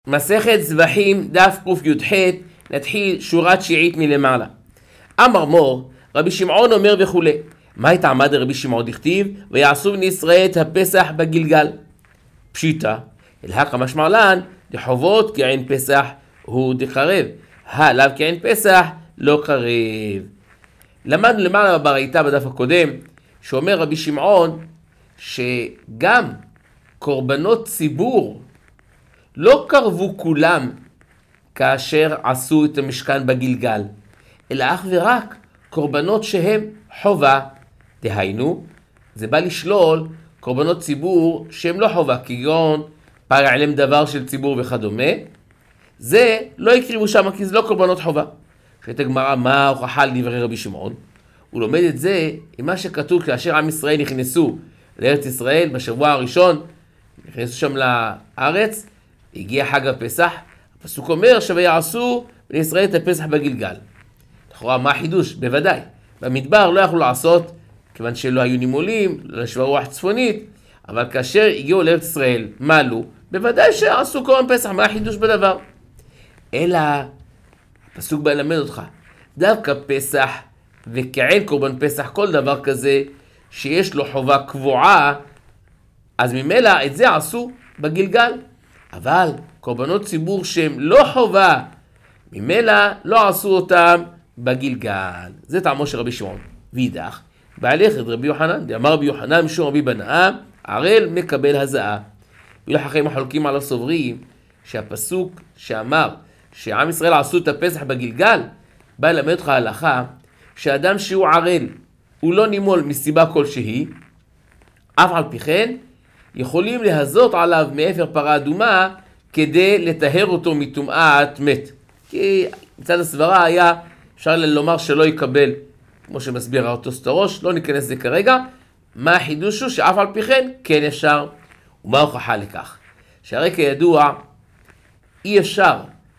מסכת זבחים דף קי"ח, נתחיל שורה תשיעית מלמעלה. אמר מור, רבי שמעון אומר וכו'. מה התעמד רבי שמעון דכתיב? ויעשו בני ישראל את הפסח בגלגל. פשיטה, אל הכא משמע לן, דחובות כעין פסח הוא דקרב, לאו כעין פסח לא קרב. למדנו למעלה בברייתא בדף הקודם, שאומר רבי שמעון שגם קורבנות ציבור לא קרבו כולם כאשר עשו את המשכן בגלגל, אלא אך ורק קורבנות שהם חובה. דהיינו, זה בא לשלול קורבנות ציבור שהם לא חובה, כגון פר העלם דבר של ציבור וכדומה. זה לא יקריבו שם כי זה לא קורבנות חובה. שואלת הגמרא, מה ההוכחה לדברי רבי שמעון? הוא לומד את זה עם מה שכתוב כאשר עם ישראל נכנסו לארץ ישראל בשבוע הראשון, נכנסו שם לארץ, הגיע חג הפסח, הפסוק אומר ויעשו בני ישראל את הפסח בגלגל. לכאורה מה החידוש? בוודאי. במדבר לא יכלו לעשות, כיוון שלא היו נימולים, לא נשבה רוח צפונית, אבל כאשר הגיעו לארץ ישראל, מה עלו? בוודאי שעשו קורבן פסח, מה החידוש בדבר? אלא, הפסוק בא ללמד אותך, דווקא פסח וכעין קורבן פסח, כל דבר כזה שיש לו חובה קבועה, אז ממילא את זה עשו בגלגל. אבל קורבנות ציבור שהם לא חובה, ממילא לא עשו אותם בגלגל. זה טעמו של רבי שמעון. ואידך, בהלכת רבי יוחנן, דאמר רבי יוחנן משום רבי בנאה, ערל מקבל הזעה. ואילו חכמים החולקים עליו סוברים שהפסוק שאמר שעם ישראל עשו את הפסח בגלגל, בא ללמד אותך הלכה שאדם שהוא ערל, הוא לא נימול מסיבה כלשהי, אף על פי כן יכולים להזות עליו מאפר פרה אדומה כדי לטהר אותו מטומאת מת. כי מצד הסברה היה אפשר לומר שלא יקבל, כמו שמסביר האורתוסטרוש, לא ניכנס לזה כרגע. מה החידוש הוא? שאף על פי כן אפשר. ומה ההוכחה לכך? שהרי כידוע אי אפשר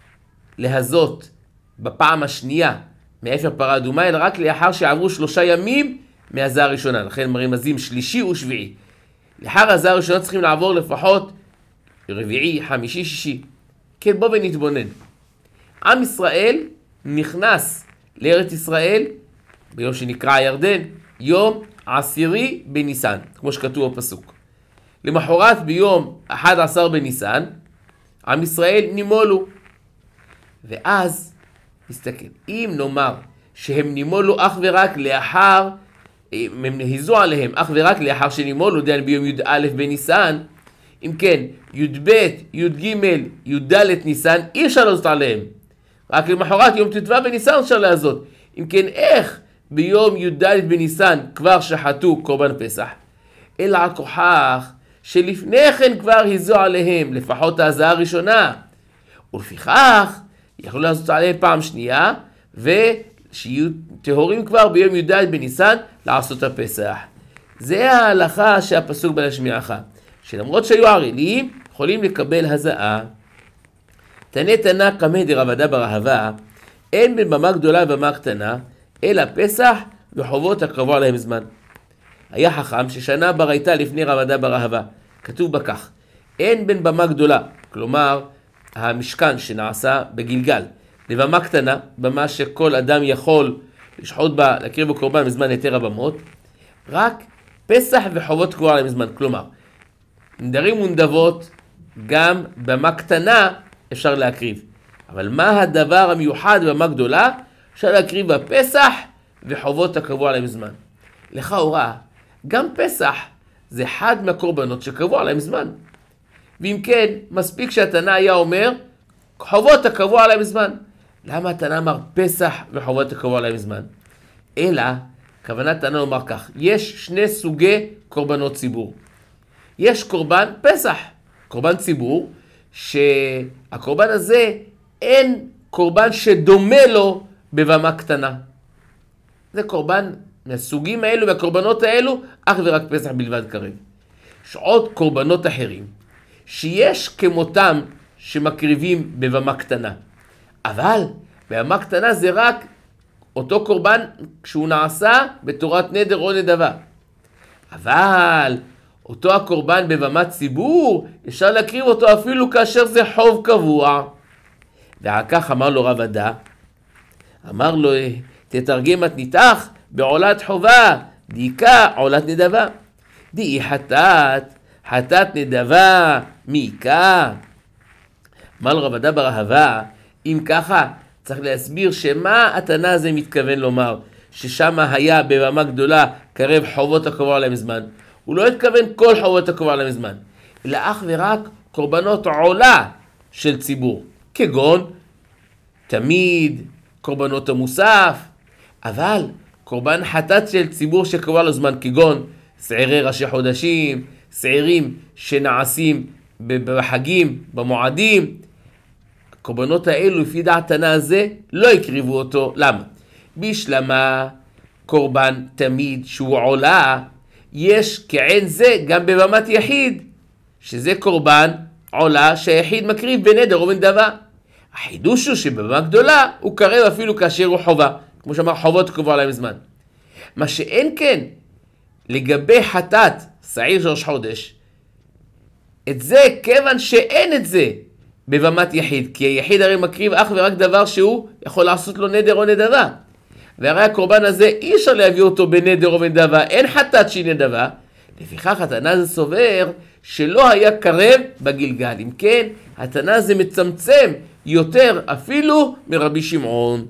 להזות בפעם השנייה מאפר פרה אדומה, אלא רק לאחר שעברו 3 ימים מהזעה הראשונה. לכן מרמזים שלישי ושביעי. לאחר הזעה הראשונה צריכים לעבור לפחות רביעי, חמישי, שישי. כן, בוא ונתבונן. עם ישראל נכנס לארץ ישראל ביום שנקרא הירדן, יום 10 בניסן, כמו שכתוב בפסוק. למחרת ביום 11 בניסן, עם ישראל נימולו. ואז, נסתכל, אם נאמר שהם נימולו אך ורק לאחר, הם נהיזו עליהם אך ורק לאחר שנימולו דן ביום י"א בניסן, אם כן, י"ב, י"ג, י"ד ניסן, אי אפשר לעשות עליהם. רק למחרת יום ט"ו בניסן אפשר לעשות. אם כן, איך ביום י"ד בניסן כבר שחטו קורבן פסח? אלא הכוכח שלפני כן כבר היזו עליהם, לפחות ההזעה הראשונה. ולפיכך, יכלו לעשות עליהם פעם שנייה, ושיהיו טהורים כבר ביום י"ד בניסן לעשות הפסח. זה ההלכה שהפסוק בא להשמיעך, שלמרות שהיו ערלים, יכולים לקבל הזעה. תנא תנא קמא דרב עדה בר אהבה, אין בין במה גדולה ובמה קטנה, אלא פסח וחובות הקרבו עליהם זמן. היה חכם ששנה ברייתא לפני רב עדה בר אהבה, כתוב בכך, אין בין במה גדולה, כלומר המשכן שנעשה בגלגל, לבמה קטנה, במה שכל אדם יכול לשחוט בה, להקריב בקורבן בזמן היתר הבמות, רק פסח וחובות קרבו עליהם זמן, כלומר, נדרים ונדבות, גם במה קטנה אפשר להקריב. אבל מה הדבר המיוחד במה גדולה? אפשר להקריב בפסח וחובות הקרבו עליהם זמן. לכאורה, גם פסח זה אחד מהקורבנות שקרבו עליהם זמן. ואם כן, מספיק שהתנא היה אומר, חובות הקרבו עליהם זמן. למה התנא אמר פסח וחובות הקרבו עליהם זמן? אלא, כוונת תנא לומר כך, יש 2 סוגי קורבנות ציבור. יש קורבן פסח, קורבן ציבור, שהקורבן הזה אין קורבן שדומה לו בבמה קטנה. זה קורבן מהסוגים האלו והקורבנות האלו, אך ורק פסח בלבד קרב. יש עוד קורבנות אחרים, שיש כמותם שמקריבים בבמה קטנה. אבל בבמה קטנה זה רק אותו קורבן כשהוא נעשה בתורת נדר או נדבה. אבל אותו הקורבן בבמת ציבור, אפשר להקריב אותו אפילו כאשר זה חוב קבוע. ואחר כך אמר לו רב עדה, אמר לו, תתרגם מתניתך בעולת חובה, דיקה עולת נדבה. דאי חטאת נדבה, מיקה. אמר לו רב עדה בר אהבה, אם ככה, צריך להסביר שמה התנא הזה מתכוון לומר, ששם היה בבמה גדולה קרב חובות הקבוע להם זמן. הוא לא התכוון כל חובות הקבוע להם זמן, אלא אך ורק קורבנות עולה של ציבור, כגון תמיד, קורבנות המוסף, אבל קורבן חטאת של ציבור שקבוע לו זמן, כגון שעירי ראשי חודשים, שעירים שנעשים בחגים, במועדים, הקורבנות האלו לפי דעת התנא הזה לא יקריבו אותו. למה? בשלמה קורבן תמיד שהוא עולה, יש כעין זה גם בבמת יחיד, שזה קורבן עולה שהיחיד מקריב בנדר או בנדבה. החידוש הוא שבבמה גדולה הוא קרב אפילו כאשר הוא חובה, כמו שאמר חובות קבוע להם זמן. מה שאין כן לגבי חטאת שעיר של ראש חודש, את זה כיוון שאין את זה בבמת יחיד, כי היחיד הרי מקריב אך ורק דבר שהוא יכול לעשות לו נדר או נדבה, והרי הקורבן הזה אי אפשר להביא אותו בנדר או בנדבה, אין חטאת שהיא נדבה. לפיכך התנא הזה סובר שלא היה קרב בגלגל. אם כן, התנא הזה מצמצם יותר אפילו מרבי שמעון.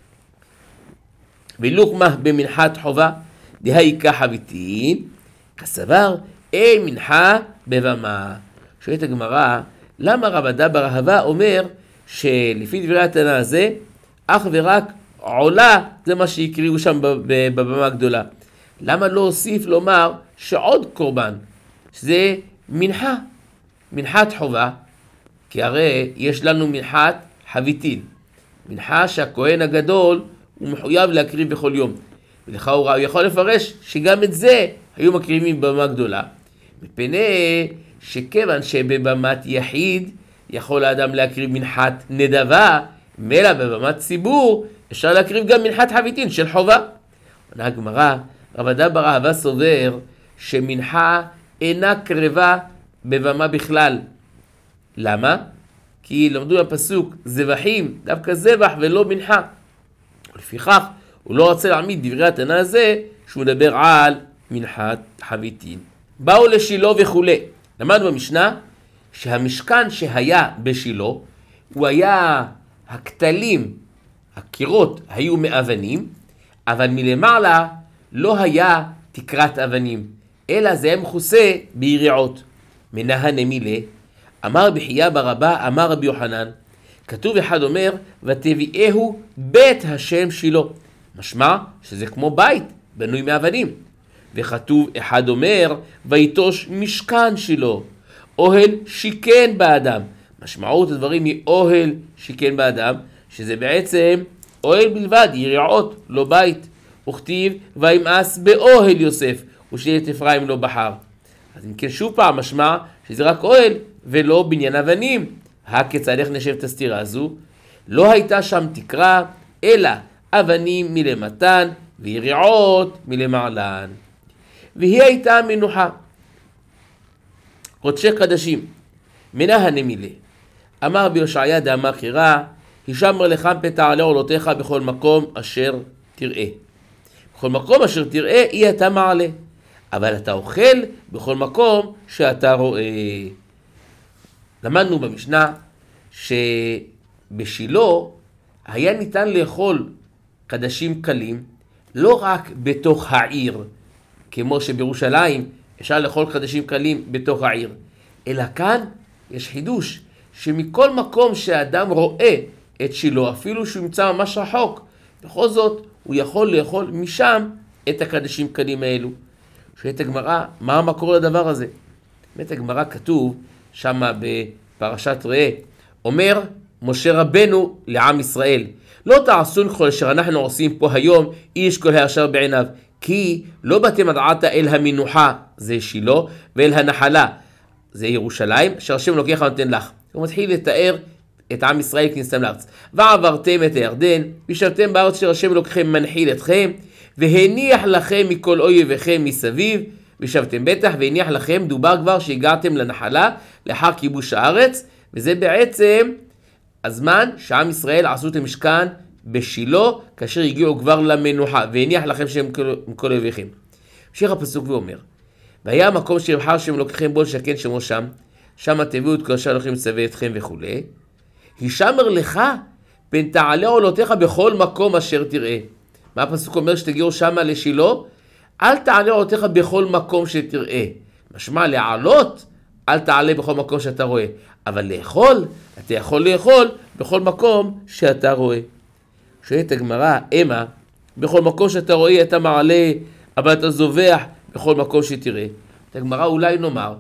ולוקמה במנחת חובה דהאיקה חביתין, כסבר אין מנחה בבמה. שואלת הגמרא, למה רב עדה בר אהבה אומר שלפי דברי התנא הזה אך ורק עולה זה מה שהקריבו שם בבמה הגדולה? למה לא הוסיף לומר שעוד קורבן, שזה מנחה, מנחת חובה? כי הרי יש לנו מנחת חביתין, מנחה שהכהן הגדול הוא מחויב להקריב בכל יום, ולכאורה הוא יכול לפרש שגם את זה היו מקריבים בבמה גדולה, מפני שכיוון שבבמת יחיד יכול האדם להקריב מנחת נדבה, מלא בבמת ציבור אפשר להקריב גם מנחת חביתין של חובה. עונה הגמרא, רב עדה בר אהבה סובר שמנחה אינה קרבה בבמה בכלל. למה? כי למדו בפסוק זבחים, דווקא זבח ולא מנחה. ולפיכך הוא לא רוצה להעמיד דברי התנא הזה שהוא מדבר על מנחת חביתין. באו לשילה וכו'. למדנו במשנה שהמשכן שהיה בשילה הוא היה הכתלים, הקירות היו מאבנים, אבל מלמעלה לא היה תקרת אבנים, אלא זה היה מכוסה ביריעות. מנהנה מילה, אמר בחייה ברבה, אמר רבי יוחנן, כתוב אחד אומר, ותביאהו בית השם שילה. משמע שזה כמו בית, בנוי מאבנים. וכתוב אחד אומר, ויטוש משכן שילה, אוהל שיקן באדם. משמעות הדברים היא אוהל שיקן באדם, שזה בעצם אוהל בלבד, יריעות, לא בית. וכתיב, וימאס באוהל יוסף, ושבט אפרים לא בחר. אז אם כן שוב פעם משמע שזה רק אוהל ולא בניין אבנים. הכיצד איך נשב את הסתירה הזו? לא הייתה שם תקרה, אלא אבנים מלמתן ויריעות מלמעלן. והיא הייתה מנוחה. קודשי קדשים, מנהנה מילה. אמר ביושעיה דאמר חירה, הישמר לך פתע לעולותיך בכל מקום אשר תראה. בכל מקום אשר תראה אי אתה מעלה, אבל אתה אוכל בכל מקום שאתה רואה. למדנו במשנה שבשילה היה ניתן לאכול קדשים קלים לא רק בתוך העיר, כמו שבירושלים אפשר לאכול קדשים קלים בתוך העיר, אלא כאן יש חידוש שמכל מקום שהאדם רואה את שילה, אפילו שהוא נמצא ממש רחוק, בכל זאת הוא יכול לאכול משם את הקדשים קלים האלו. שואלת הגמרא, מה המקור לדבר הזה? באמת הגמרא כתוב שמה בפרשת ראה, אומר משה רבנו לעם ישראל, לא תעשון כל אשר אנחנו עושים פה היום איש כל הישר בעיניו, כי לא באתם עד אל המנוחה, זה שילה, ואל הנחלה, זה ירושלים, שהשם לוקח ונותן לך. הוא מתחיל לתאר את עם ישראל כניסתם לארץ. ועברתם את הירדן, וישבתם בארץ שהשם לוקחם מנחיל אתכם, והניח לכם מכל אויביכם מסביב, וישבתם בטח והניח לכם, דובר כבר שהגעתם לנחלה לאחר כיבוש הארץ, וזה בעצם הזמן שעם ישראל עשו את המשכן בשילה, כאשר הגיעו כבר למנוחה, והניח לכם שם מכל אויביכם. ממשיך הפסוק ואומר, והיה המקום שיבחר שם אלוקיכם בו לשכן שמו שם, שמה תביאו את כל אשר אלוהים מצווה אתכם וכו'. הישמר לך פן תעלה עולותיך בכל מקום אשר תראה. מה הפסוק אומר שתגיעו שמה לשילה? אל תעלה עולותיך בכל מקום שתראה. משמע לעלות, אל תעלה בכל מקום שאתה רואה. אבל לאכול, אתה יכול לאכול בכל מקום שאתה רואה. שואלת הגמרא, אמה, בכל מקום שאתה רואה אתה מעלה, אבל אתה זובח בכל מקום שתראה. את הגמרא אולי נאמר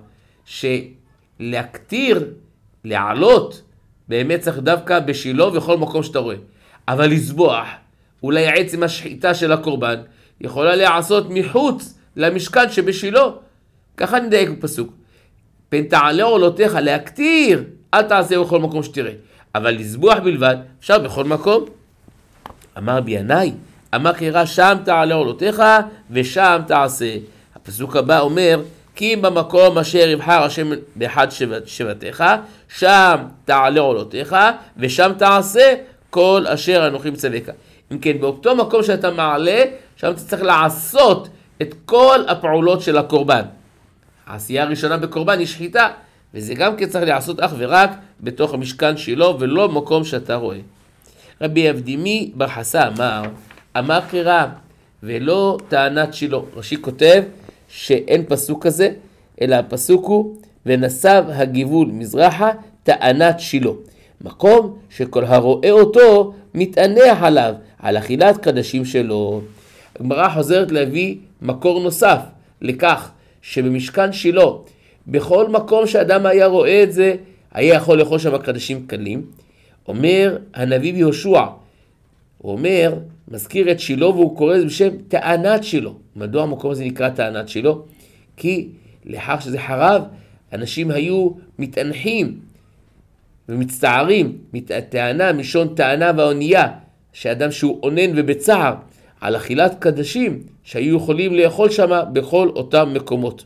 שלהקטיר, לעלות, באמת צריך דווקא בשילה ובכל מקום שאתה רואה. אבל לזבוח, אולי עצם השחיטה של הקורבן, יכולה לעשות מחוץ למשכן שבשילה. ככה נדייק בפסוק. פן תעלה עולותיך, להקטיר, אל תעשה בכל מקום שתראה. אבל לזבוח בלבד, אפשר בכל מקום. אמר בינאי, אמר קרא שם תעלה עולותיך ושם תעשה. הפסוק הבא אומר, כי אם במקום אשר יבחר השם באחד שבטיך, שם תעלה עולותיך ושם תעשה כל אשר אנוכי מצווך. אם כן, באותו מקום שאתה מעלה, שם אתה צריך לעשות את כל הפעולות של הקורבן. העשייה הראשונה בקורבן היא שחיטה, וזה גם כן צריך לעשות אך ורק בתוך המשכן שלו, ולא במקום שאתה רואה. רבי אבדימי בר חסה אמר קרא, ולא טענת שילה. רש"י כותב שאין פסוק כזה, אלא הפסוק הוא, ונסב הגבול מזרחה טענת שילה. מקום שכל הרואה אותו מתענח עליו, על אכילת קדשים שלו. הגמרא חוזרת להביא מקור נוסף לכך שבמשכן שילה, בכל מקום שאדם היה רואה את זה, היה יכול לאכול שם קדשים קלים. אומר הנביא יהושע, הוא אומר, מזכיר את שילה והוא קורא את זה בשם טענת שילה. מדוע המקום הזה נקרא טענת שילה? כי לאחר שזה חרב, אנשים היו מתענחים ומצטערים, טענה, משון טענה והאונייה, שאדם שהוא עונן ובצער על אכילת קדשים שהיו יכולים לאכול שם בכל אותם מקומות.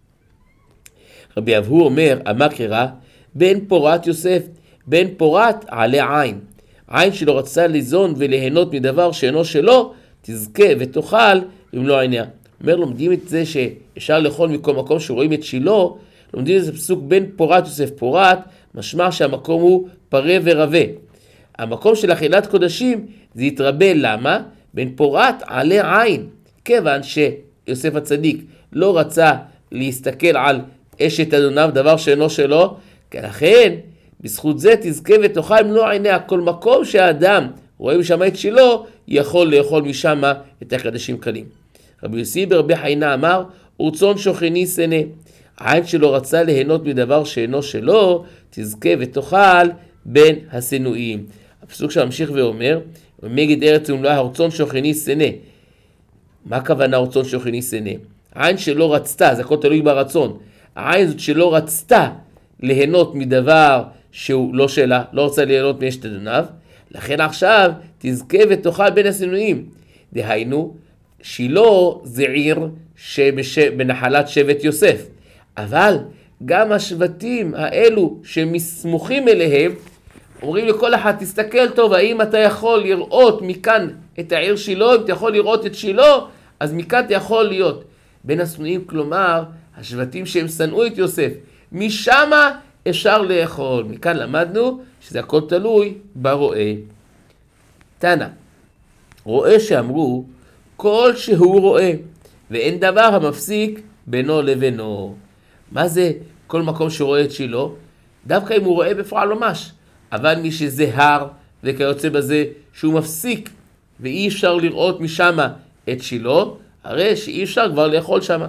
רבי אבהו אומר, אמר קרא, בן פורת יוסף, בן פורת עלה עין. עין שלא רצה ליזון וליהנות מדבר שאינו שלו, תזכה ותאכל במלוא עיניה. אומר, לומדים את זה שאפשר לאכול מכל מקום שרואים את שילה, לומדים את זה פסוק בן פורת יוסף. פורת משמע שהמקום הוא פרה ורבה. המקום של אכילת קודשים זה יתרבה, למה? בן פורת עלה עין. כיוון שיוסף הצדיק לא רצה להסתכל על אשת אדוניו דבר שאינו שלו, לכן בזכות זה תזכה ותאכל במלוא עיניה. כל מקום שהאדם רואה משם את שילה, יכול לאכול משם את הקדשים קלים. רבי יוסי ברבי חיינה אמר, ורצון שוכני שנא. העין שלו רצה ליהנות מדבר שאינו שלו, תזכה ותאכל בין השנואים. הפסוק שממשיך ואומר, ומגד ארץ ומלואה הרצון שוכני שנא. מה הכוונה רצון שוכני שנא? העין שלו רצתה, זה הכל תלוי ברצון. העין זאת שלא רצתה ליהנות מדבר שהוא לא שלה, לא רוצה ליהנות מאשת אדוניו, לכן עכשיו תזכה ותאכל בין השנואים. דהיינו, שילה זה עיר שבנחלת שבט יוסף, אבל גם השבטים האלו שמסמוכים אליהם, אומרים לכל אחד, תסתכל טוב, האם אתה יכול לראות מכאן את העיר שילה? אם אתה יכול לראות את שילה, אז מכאן אתה יכול להיות בין השנואים, כלומר, השבטים שהם שנאו את יוסף, משם אפשר לאכול. מכאן למדנו שזה הכל תלוי ברואה. תנא, רואה שאמרו, כל שהוא רואה, ואין דבר המפסיק בינו לבינו. מה זה כל מקום שרואה את שילה? דווקא אם הוא רואה בפועל ממש, אבל מי שזה הר וכיוצא בזה שהוא מפסיק, ואי אפשר לראות משם את שילה, הרי שאי אפשר כבר לאכול שם.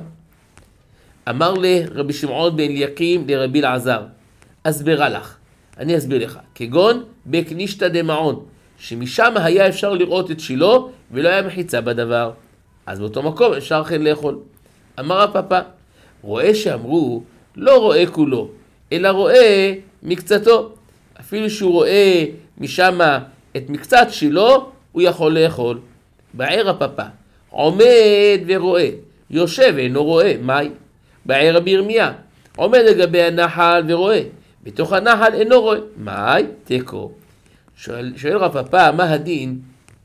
אמר לרבי שמעון בן אליקים לרבי אלעזר, אסברה לך, אני אסביר לך, כגון בקנישתא דמעון, שמשם היה אפשר לראות את שילה ולא היה מחיצה בדבר, אז באותו מקום אפשר כן לאכול. אמר הפאפא, רואה שאמרו, לא רואה כולו, אלא רואה מקצתו. אפילו שהוא רואה משם את מקצת שילה, הוא יכול לאכול. בער הפאפא, עומד ורואה, יושב ואינו רואה, מהי? בעיר רבי ירמיה, עומד לגבי הנחל ורואה, בתוך הנחל אינו רואה, מהי? תיקו. שואל רב פאפא, מה הדין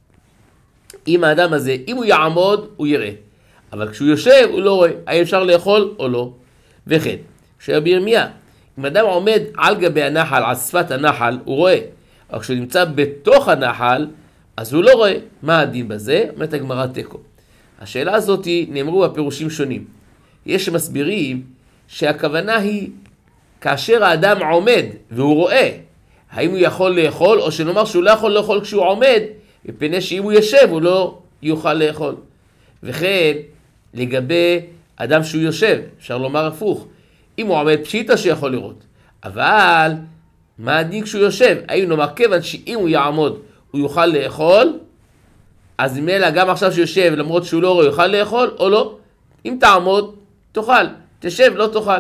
אם האדם הזה, אם הוא יעמוד הוא יראה, אבל כשהוא יושב הוא לא רואה, האם אפשר לאכול או לא? וכן, שואל רבי ירמיה, אם אדם עומד על גבי הנחל, על שפת הנחל, הוא רואה, אבל כשהוא נמצא בתוך הנחל, אז הוא לא רואה. מה הדין בזה? אומרת הגמרא תיקו. השאלה הזאת נאמרו בפירושים שונים. יש שמסבירים שהכוונה היא כאשר האדם עומד והוא רואה, האם הוא יכול לאכול, או שנאמר שהוא לא יכול לאכול כשהוא עומד, מפני שאם הוא יושב הוא לא יוכל לאכול. וכן, לגבי אדם שהוא יושב, אפשר לומר הפוך, אם הוא עומד פשיטה שיכול לראות, אבל מה הדין כשהוא יושב? האם נאמר כיוון שאם הוא יעמוד הוא יוכל לאכול, אז ממילא גם עכשיו שהוא יושב למרות שהוא לא רואה יוכל לאכול או לא? אם תעמוד תאכל, תשב לא תאכל.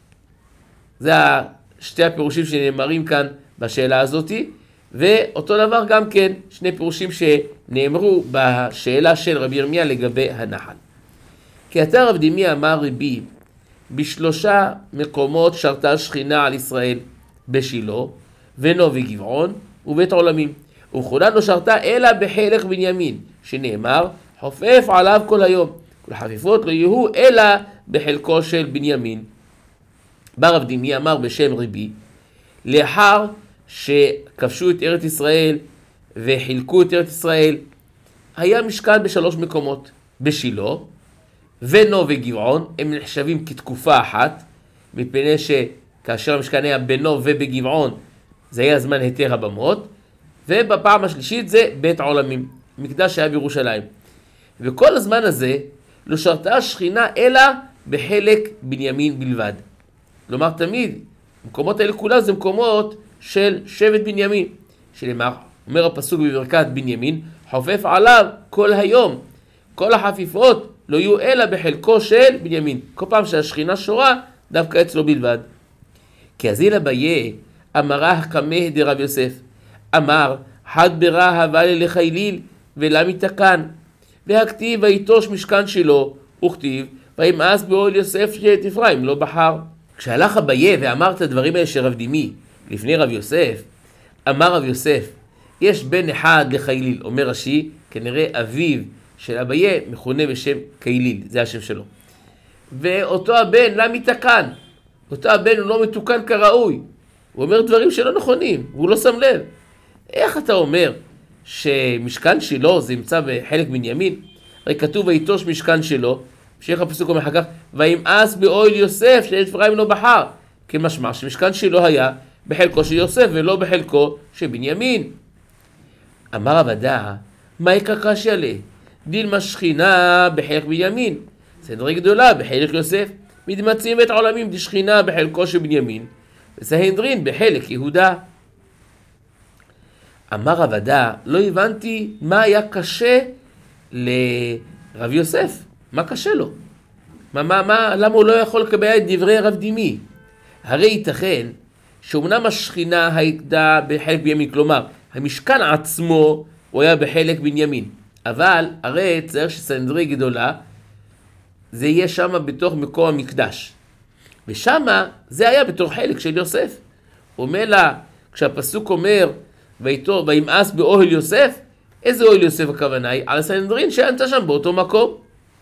זה שתי הפירושים שנאמרים כאן בשאלה הזאת, ואותו דבר גם כן שני פירושים שנאמרו בשאלה של רבי ירמיה לגבי הנחל. כי אתה רב דמי אמר רבי, בשלושה מקומות שרתה שכינה על ישראל, בשילה, ונו וגבעון, ובית עולמים. וכולן לא שרתה אלא בחלק בנימין, שנאמר, חופף עליו כל היום. כל חפיפות לא יהיו אלא בחלקו של בנימין. בא רב דמי אמר בשם רבי, לאחר שכבשו את ארץ ישראל וחילקו את ארץ ישראל, היה משכן בשלוש מקומות, בשילה, ונו וגבעון, הם נחשבים כתקופה אחת, מפני שכאשר המשכן היה בנו ובגבעון, זה היה זמן היתר הבמות, ובפעם השלישית זה בית עולמים, מקדש היה בירושלים. וכל הזמן הזה לא שרתה השכינה אלא בחלק בנימין בלבד. כלומר תמיד, המקומות האלה כולה זה מקומות של שבט בנימין, שלמה אומר הפסוק בברכת בנימין, חופף עליו כל היום, כל החפיפות לא יהיו אלא בחלקו של בנימין. כל פעם שהשכינה שורה, דווקא אצלו בלבד. כי הזילה ביה, אמרה קמא דרב יוסף, אמר, חד ברא הווה לחייליל ולם יתקן, והכתיב ויטוש משכן שלו, וכתיב, וימאס באוהל יוסף שאת אפרים לא בחר. כשהלך אביה ואמר את הדברים האלה של רב דמי לפני רב יוסף, אמר רב יוסף, יש בן אחד לחייליל, אומר רש"י, כנראה אביו של אביה מכונה בשם קייליל, זה השם שלו. ואותו הבן לם יתקן, אותו הבן הוא לא מתוקן כראוי, הוא אומר דברים שלא נכונים, והוא לא שם לב. איך אתה אומר שמשכן שלו זה נמצא בחלק בנימין? הרי כתוב ויטוש משכן שלו, המשך הפסוק אומר אחר כך, וימאס באוהל יוסף שאת אפרים לא בחר, כמשמע שמשכן שלו היה בחלקו של יוסף ולא בחלקו של בנימין. אמר עבדה, מה יקרא קשיא לה? דילמה שכינה בחלק בנימין, סדרי גדולה בחלק יוסף, מתמצאים בית עולמים דשכינה בחלקו של בנימין, וסנהדרין בחלק יהודה. אמר עבדה, לא הבנתי מה היה קשה לרב יוסף, מה קשה לו? למה הוא לא יכול לקבל את דברי רב דמי? הרי ייתכן שאומנם השכינה הייתה בחלק בנימין, כלומר המשכן עצמו הוא היה בחלק בנימין, אבל הרי צריך שסנהדרין גדולה זה יהיה שם בתוך מקום המקדש, ושם זה היה בתוך חלק של יוסף. אומר לה, כשהפסוק אומר וימאס באוהל יוסף, איזה אוהל יוסף הכוונה היא? על הסנהדרין שענתה שם באותו מקום.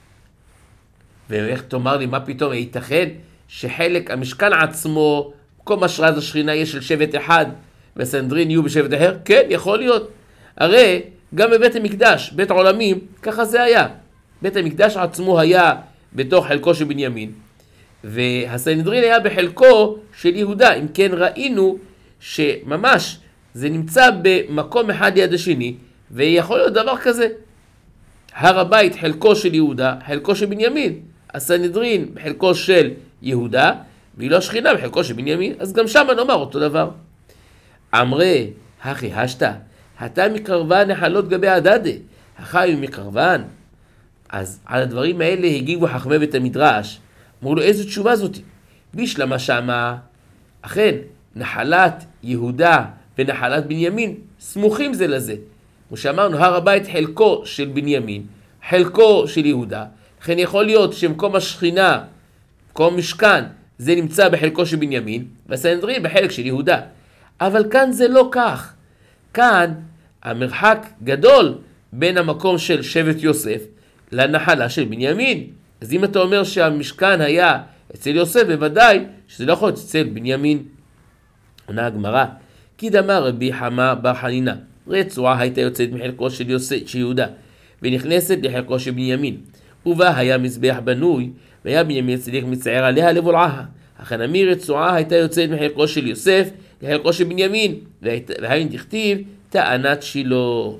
ואיך תאמר לי, מה פתאום ייתכן שחלק המשכן עצמו, מקום השראת השכינה יש של שבט אחד והסנהדרין יהיו בשבט אחר? כן, יכול להיות. הרי גם בבית המקדש, בית עולמים, ככה זה היה. בית המקדש עצמו היה בתוך חלקו של בנימין, והסנהדרין היה בחלקו של יהודה. אם כן ראינו שממש זה נמצא במקום אחד ליד השני, ויכול להיות דבר כזה. הר הבית חלקו של יהודה, חלקו של בנימין, הסנהדרין בחלקו של יהודה, והיא לא שכינה בחלקו של בנימין, אז גם שם נאמר אותו דבר. אמרי, הכי השתה, אתה מקרבן נחלות גבי הדדה, החי מקרבן. אז על הדברים האלה הגיבו חכמי בית המדרש, אמרו לו איזו תשובה זאת? בשלמה שמה, אכן, נחלת יהודה ונחלת בנימין סמוכים זה לזה. כמו שאמרנו, הר הבית חלקו של בנימין, חלקו של יהודה, לכן יכול להיות שמקום השכינה, מקום משכן, זה נמצא בחלקו של בנימין, והסנהדרין בחלק של יהודה. אבל כאן זה לא כך. כאן המרחק גדול בין המקום של שבט יוסף לנחלה של בנימין. אז אם אתה אומר שהמשכן היה אצל יוסף, בוודאי שזה לא יכול להיות אצל בנימין. עונה הגמרא, כי דאמר רבי חמא בר חנינא, רצועה הייתה יוצאת מחלקו של יהודה, ונכנסת לחלקו של בנימין. ובה היה מזבח בנוי, והיה בנימין צריך מצער עליה לבולעها. אכן אמי רצועה הייתה יוצאת מחלקו של יוסף לחלקו של בנימין, והיין דכתיב טענת שילה.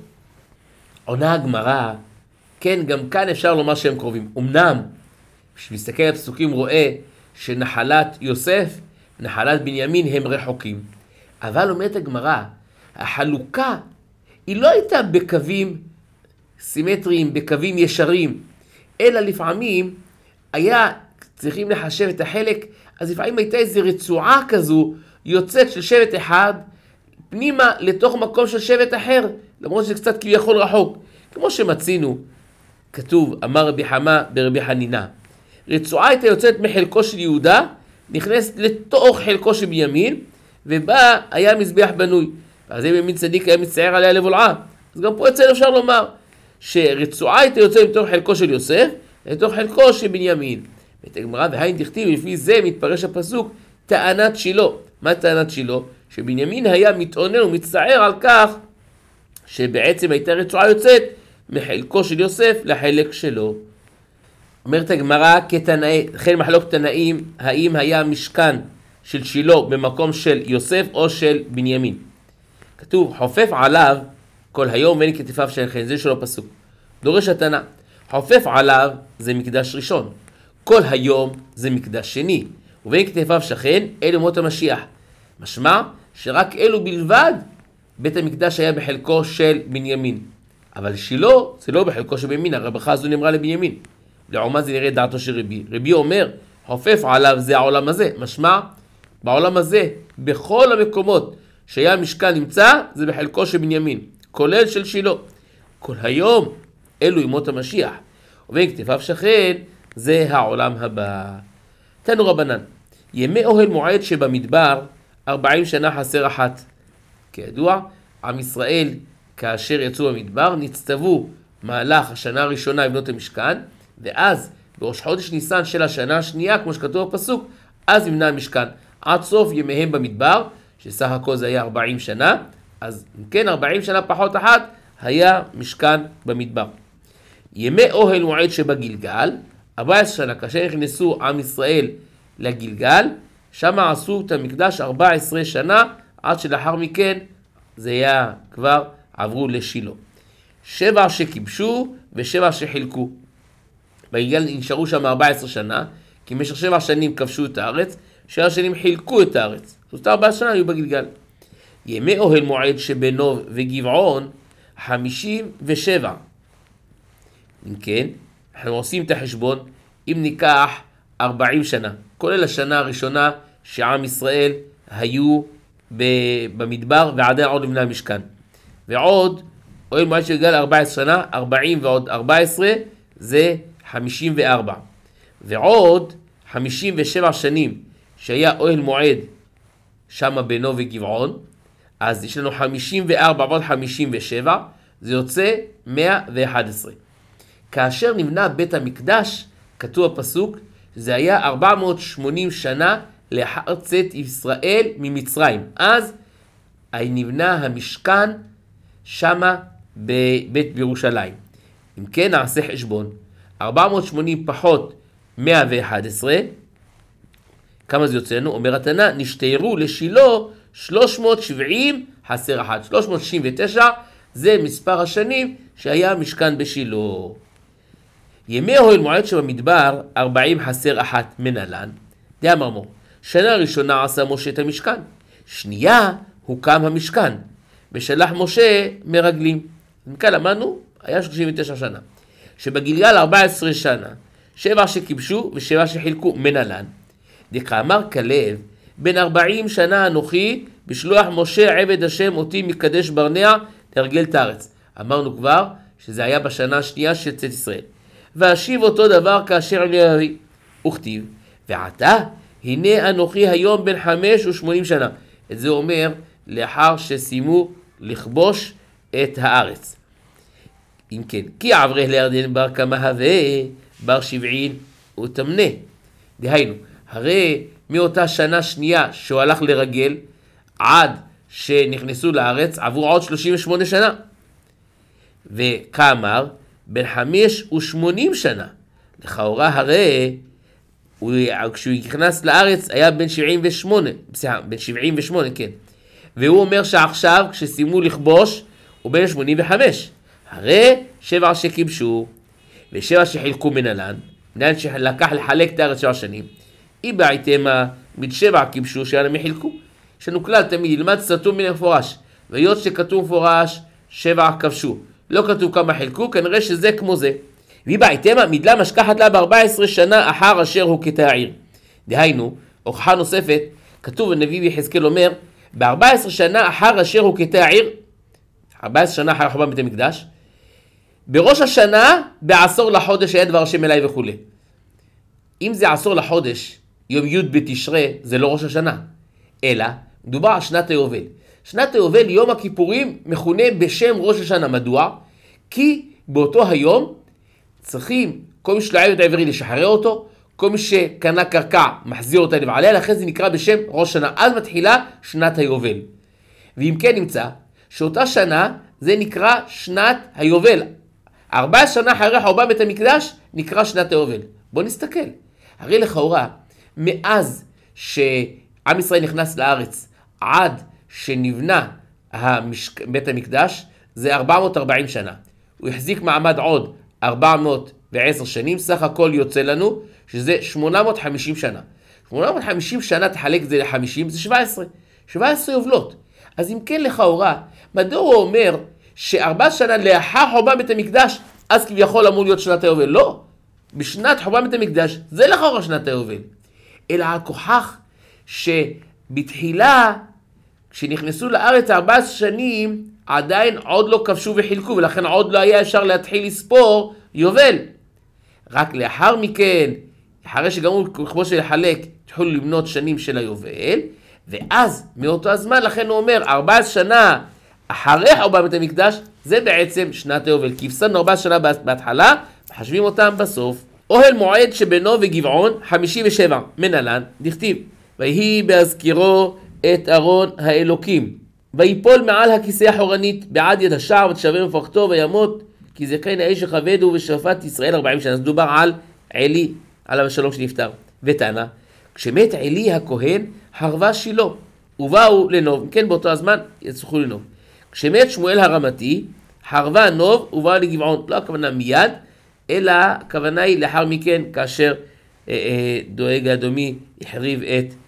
עונה הגמרא, כן, גם כאן אפשר לומר שהם קרובים. אמנם, כשמסתכל על הפסוקים רואה שנחלת יוסף, נחלת בנימין הם רחוקים. אבל אומרת הגמרא, החלוקה היא לא הייתה בקווים סימטריים, בקווים ישרים, אלא לפעמים היה צריכים לחשב את החלק, אז לפעמים הייתה איזו רצועה כזו יוצאת של שבט אחד פנימה לתוך מקום של שבט אחר, למרות שזה קצת כביכול רחוק. כמו שמצינו, כתוב, אמר רבי חמא ברבי חנינא, רצועה הייתה יוצאת מחלקו של יהודה, נכנסת לתוך חלקו של בנימין, ובה היה מזבח בנוי. אז אם בנימין צדיק היה מצער עליה לבולעה. אז גם פה אצלנו אפשר לומר שרצועה הייתה יוצאת מתוך חלקו של יוסף, לתוך חלקו של בנימין. ואת הגמרא והיין דכתיב, לפי זה מתפרש הפסוק, טענת שילה. מה טענת שילה? שבנימין היה מתאונן ומצטער על כך שבעצם הייתה רצועה יוצאת מחלקו של יוסף לחלק שלו. אומרת הגמרא, לכן מחלוקת תנאים, האם היה משכן של שילה במקום של יוסף או של בנימין. כתוב, חופף עליו כל היום ואין כתפיו של חן, זה שלו פסוק. דורש התנא, חופף עליו זה מקדש ראשון, כל היום זה מקדש שני, ובין כתפיו שכן אלו מות המשיח. משמע שרק אלו בלבד בית המקדש היה בחלקו של בנימין. אבל שילה זה לא בחלקו של בנימין, הרבחה הזו נאמרה לבנימין. לעומת זה נראה דעתו של רבי. רבי אומר, חופף עליו זה העולם הזה. משמע, בעולם הזה, בכל המקומות שהיה המשכן נמצא, זה בחלקו של בנימין, כולל של שילה. כל היום אלו ימות המשיח. ובין כתפיו שכן זה העולם הבא. תנו רבנן, ימי אוהל מועד שבמדבר 40 שנה חסר אחת. כידוע, עם ישראל כאשר יצאו במדבר נצטוו מהלך השנה הראשונה לבנות המשכן, ואז בראש חודש ניסן של השנה השנייה, כמו שכתוב בפסוק, אז נבנה המשכן עד סוף ימיהם במדבר, שסך הכל זה היה 40 שנה, אז כן 40 שנה פחות אחת היה משכן במדבר. ימי אוהל מועד שבגלגל, 14 שנה, כאשר נכנסו עם ישראל לגלגל, שם עשו את המקדש 14 שנה, עד שלאחר מכן זה היה כבר עברו לשילה. 7 שכיבשו ו7 שחילקו. בגלגל נשארו שם 14 שנה, כי במשך 7 שנים כבשו את הארץ, 7 שנים חילקו את הארץ. זאת 14 שנה היו בגלגל. ימי אוהל מועד שבנוב וגבעון 57. אם כן, אנחנו עושים את החשבון, אם ניקח 40 שנה, כולל השנה הראשונה שעם ישראל היו במדבר ועדיין עוד לבנה המשכן. ועוד, אוהל מועד שבגלל 14 שנה, 40 ועוד 14 זה 54. ועוד 57 שנים שהיה אוהל מועד שם בנוב וגבעון, אז יש לנו 54 ועוד 57, זה יוצא 111. כאשר נבנה בית המקדש, כתוב הפסוק, זה היה 480 שנה לאחר צאת ישראל ממצרים. אז נבנה המשכן שמה בבית בירושלים. אם כן, נעשה חשבון. 480 פחות 111, כמה זה יוצא לנו? אומר התנא, נשתיירו לשילה 370 חסר אחת. 369 זה מספר השנים שהיה משכן בשילה. ימי אוהל מועד שבמדבר 40 חסר אחת מנהלן. דאמר מור, שנה ראשונה עשה משה את המשכן, שנייה הוקם המשכן, ושלח משה מרגלים. מכאן למדנו, היה 39 שנה. שבגלגל 14 שנה, 7 שכיבשו ו7 שחילקו מנהלן. דקאמר כלב, בין 40 שנה אנוכי, בשלוח משה עבד השם אותי מקדש ברנע, תרגל את הארץ. אמרנו כבר שזה היה בשנה השנייה של צאת ישראל. ואשיב אותו דבר כאשר אני אביא. וכתיב, ועתה, הנה אנוכי היום בן 85 שנה. את זה אומר לאחר שסיימו לכבוש את הארץ. אם כן, כי עברה לירדן בר כמה הווה, בר 70 ותמנה. דהיינו, הרי מאותה שנה שנייה שהוא הלך לרגל, עד שנכנסו לארץ, עבור עוד 38 שנה. וכאמר, בן 85 שנה. לכאורה הרי, כשהוא נכנס לארץ, היה בן 78, בן 78, כן. והוא אומר שעכשיו, כשסיימו לכבוש, הוא בן 85. הרי 7 שכיבשו, ו7 שחילקו מנהלן, מנהלן שלקח לחלק את הארץ 7 שנים. אי בעיתמה, מ7 כיבשו, שאלה חילקו. יש לנו כלל תמיד, ילמד סתום מן המפורש. והיות שכתוב מפורש, 7 כבשו. לא כתוב כמה חילקו, כנראה שזה כמו זה. והיא בעיתמה, מדלה משכחת לה ב14 שנה אחר אשר הוכתה העיר. דהיינו, הוכחה נוספת, כתוב הנביא יחזקאל אומר, ב14 שנה אחר אשר הוכתה העיר, 14 שנה אחר חורבן בית המקדש, בראש השנה, בעשור לחודש היה דבר השם אליי וכו'. אם זה עשור לחודש, יום י' בתשרי, זה לא ראש השנה, אלא מדובר על שנת היובל. שנת היובל, יום הכיפורים, מכונה בשם ראש השנה. מדוע? כי באותו היום צריכים כל מי שלא עבד העברי לשחרר אותו, כל מי שקנה קרקע מחזיר אותה לבעליה, לכן זה נקרא בשם ראש שנה. אז מתחילה שנת היובל. ואם כן נמצא שאותה שנה זה נקרא שנת היובל. 14 שנה אחרי חורבן בית המקדש נקרא שנת היובל. בואו נסתכל. הרי לכאורה, מאז שעם ישראל נכנס לארץ עד שנבנה בית המקדש, זה 440 שנה. הוא החזיק מעמד עוד 410 שנים, סך הכל יוצא לנו שזה 850 שנה. 850 שנה תחלק את זה ל-50, זה 17 יובלות. אז אם כן לכאורה, מדוע הוא אומר ש4 שנה לאחר חורבן בית המקדש, אז כביכול אמור להיות שנת היובל? לא. בשנת חורבן בית המקדש, זה לכאורה שנת היובל. אלא הכוכח שבתחילה, כשנכנסו לארץ 14 שנים, עדיין עוד לא כבשו וחילקו, ולכן עוד לא היה אפשר להתחיל לספור יובל. רק לאחר מכן, אחרי שגמרו לכבוש ולחלק, התחילו למנות שנים של היובל, ואז מאותו הזמן, לכן הוא אומר, 14 שנה אחרי חורבן בית המקדש, זה בעצם שנת היובל. כי הפסדנו 14 שנה בהתחלה, מחשבים אותם בסוף. אוהל מועד שבינו וגבעון 57 מנהלן, דכתיב, ויהי בהזכירו את ארון האלוקים, ויפול מעל הכיסא החורנית בעד יד השער ותשבר מפרקתו וימות, כי זקן האיש שכבדו ושפט ישראל 40 שנה. אז דובר על עלי, עליו השלום שנפטר. ותנא, כשמת עלי הכהן, חרבה שילה, ובאו לנוב, כן באותו הזמן יצטרכו לנוב. כשמת שמואל הרמתי, חרבה נוב ובאו לגבעון. לא הכוונה מיד, אלא הכוונה היא לאחר מכן, כאשר דואג האדומי החריב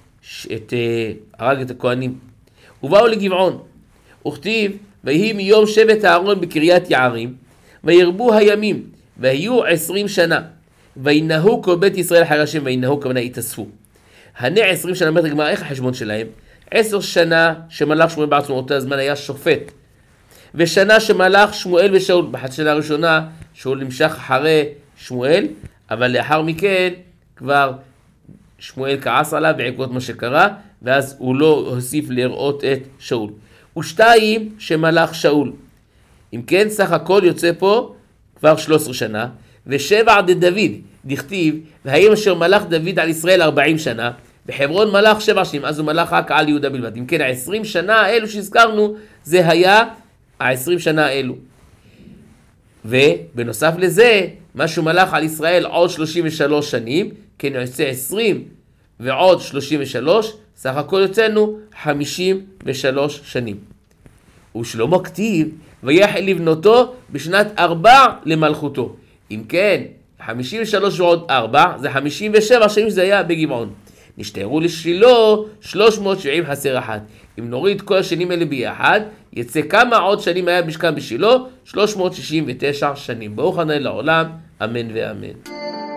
הרג את הכהנים. ובאו לגבעון, וכתיב, ויהי מיום שבט הארון בקריית יערים, וירבו הימים, והיו 20 שנה, וינהו כל בית ישראל אחרי השם, וינהו כוונה התאספו. הנה 20 שנה, אומרת הגמרא, איך החשבון שלהם? 10 שנה שמלך שמואל בעצמו, אותו הזמן היה שופט, ושנה שמלך שמואל ושאול. בחצי שנה הראשונה שאול נמשך אחרי שמואל, אבל לאחר מכן כבר שמואל כעס עליו בעקבות מה שקרה, ואז הוא לא הוסיף לראות את שאול. ושתיים שמלך שאול. אם כן, סך הכל יוצא פה כבר 13 שנה, ושבע דוד, דכתיב, והאם אשר מלך דוד על ישראל 40 שנה, בחברון מלך 7 שנים, אז הוא מלך רק על יהודה בלבד. אם כן, ה-20 שנה האלו שהזכרנו, זה היה ה-20 שנה האלו. ובנוסף לזה, מה שהוא מלך על ישראל עוד 33 שנים, כן, יוצא 20 ועוד 33, סך הכל יוצאנו 53 שנים. ושלמה כתיב, ויחל לבנותו בשנת 4 למלכותו. אם כן, 53 ועוד 4, זה 57 שנים שזה היה בגבעון. נשתערו לשילה 370 חסר אחת. אם נוריד כל השנים האלה ביחד, יצא כמה עוד שנים היה משכן בשילה? 369 שנים. ברוך ה' לעולם, אמן ואמן.